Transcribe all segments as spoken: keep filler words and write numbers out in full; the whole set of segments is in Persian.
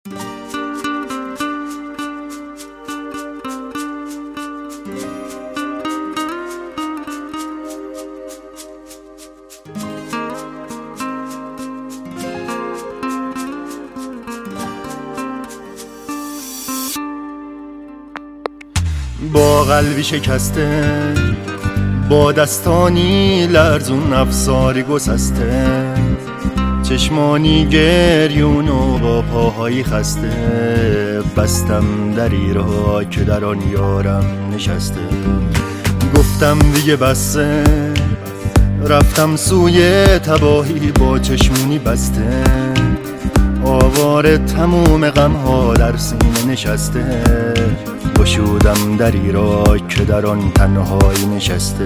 با قلبی شکسته، با دستانی لرزون، افساری گسسته، چشمانی گریون و با پاهایی خسته، بستم دری را که در آن یارم نشسته. گفتم دیگه بسه، رفتم سوی تباهی با چشمونی بسته، آواره تموم غمها در سینه نشسته. گشودم دری را که در آن تنهایی نشسته.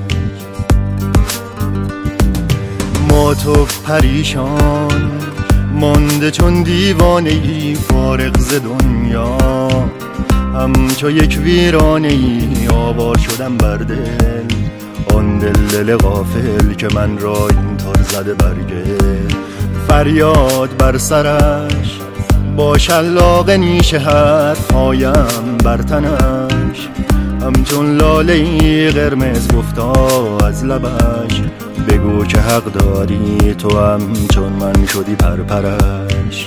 ما تو پریشان مانده چون دیوانه ای، فارغ ز دنیا همچو یک ویرانه ای. آوار شدم بر دل، آن دل دل غافل که من را اینطور زده برگل. فریاد بر سرش با شلاق نیش حرفهایم بر تنش، همچون لاله‌ای قرمز گفتا از لبش. بگو که حق داری تو همچون من شدی پرپرش.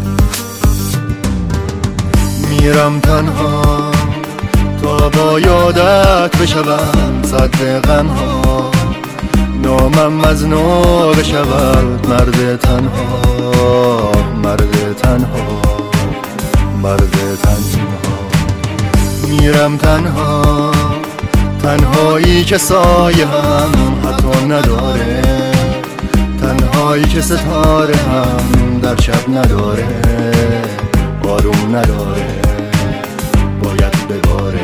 میرم تنها تا با یادت بشوم صد غمها، نامم از نو بشود مرد تنها. مرد تنها، مرد تنها. میرم تنها، تنهایی که سایه هم حتی نداره، تنهایی که ستاره هم در شب نداره، آروم نداره، باید بباره.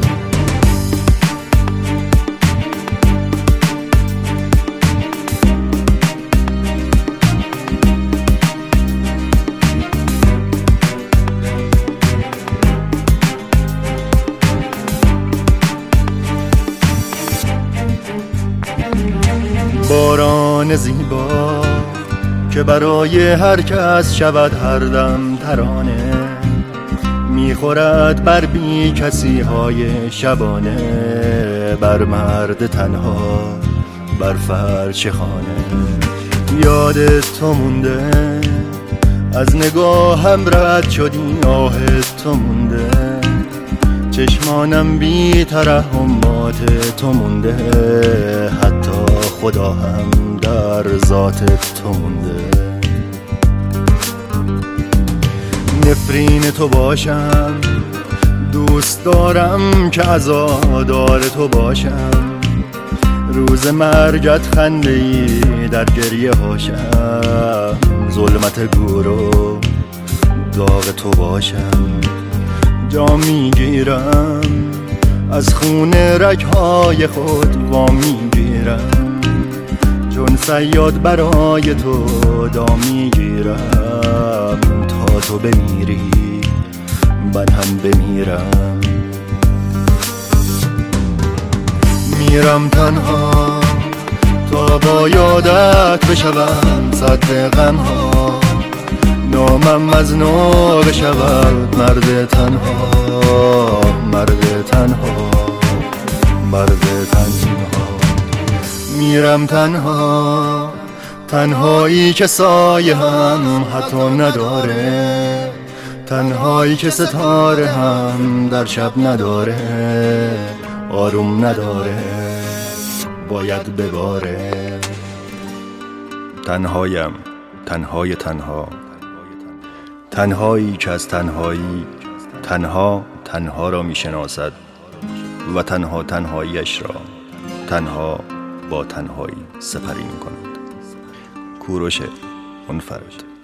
باران زیبا که برای هر کس شود هر دم ترانه، میخورد بر بی کسی های شبانه، بر مرد تنها، بر فرش خانه. یاد تو مونده از نگاهم رد شدی، آه تو مونده چشمانم بی ترحمات تو مونده، حتی خدا هم در ذات تو مونده. نفرین تو باشم، دوست دارم که عزادار تو باشم، روز مرگت خنده ای در گریه هاشم، ظلمت گور و داغ تو باشم. جا میگیرم از خون رگهای خود وا میگیرم، چون صیاد برای تو دام میگیرم، تا تو بمیری من هم بمیرم. میرم تنها تا با یادت بشوم صد غمها، نامم از نو بشود مرد تنها. مرد تنها، مرد تنها. میرم تنها، تنهایی که سایه هم حتی نداره، تنهایی که ستاره هم در شب نداره، آروم نداره، باید بباره. تنهایم، تنهای تنها، تنهایی که از تنهایی تنها تنها را میشناسد و تنها تنهاییش را تنها با تنهایی سپری میکند. کوروش منفرد.